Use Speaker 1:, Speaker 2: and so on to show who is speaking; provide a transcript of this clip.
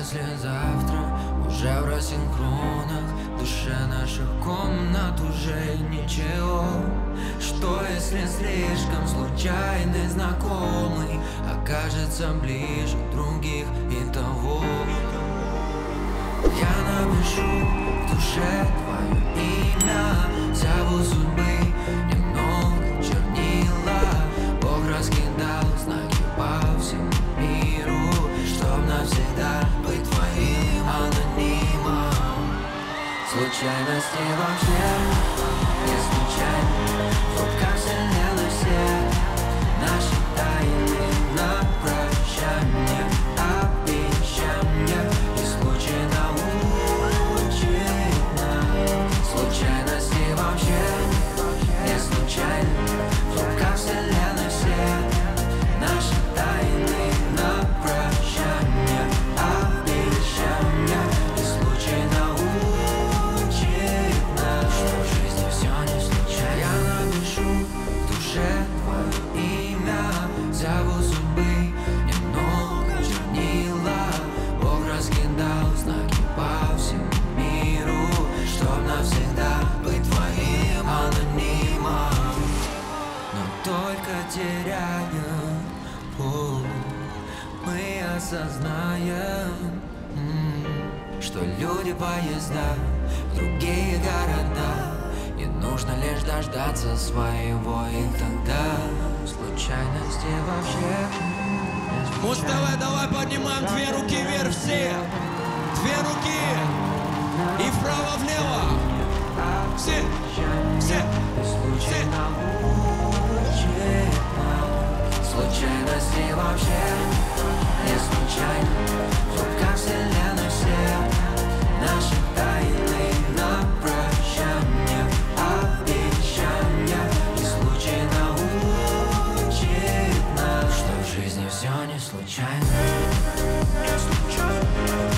Speaker 1: если завтра уже в рассинхронах, в душе наших комнат уже ничего? Что если слишком случайный знакомый окажется ближе других и того? Я напишу в душе твое имя, зову судьбы немного чернила. Бог раскидал знаки по всему миру, чтоб навсегда быть твоим анонимом. Случайности вообще не случайны, вот как вселенная все наши тайны на прощание, обещания и случай научит нас. Случайности вообще не случайны, вот как вселенная все наши тайны на прощание, обещания и случай научит нас, что в жизни все не случайно. Я напишу в душе твое имя, зову судьбы немного чернила. Бог раскидал знаки по всему миру, чтоб навсегда быть твоим анонимом. Но только теряя путь, мы осознаем, что люди поезда в другие города. Не нужно лишь дождаться своего, и тогда случайности вообще не
Speaker 2: Муз ТВ, давай поднимаем две руки вверх все. Две руки. И вправо-влево. Все.
Speaker 1: Случайности вообще не случайно, вот как вселенная все наши тайны на прощание, обещания и случай научит нас, что в жизни все не случайно. Не случайно.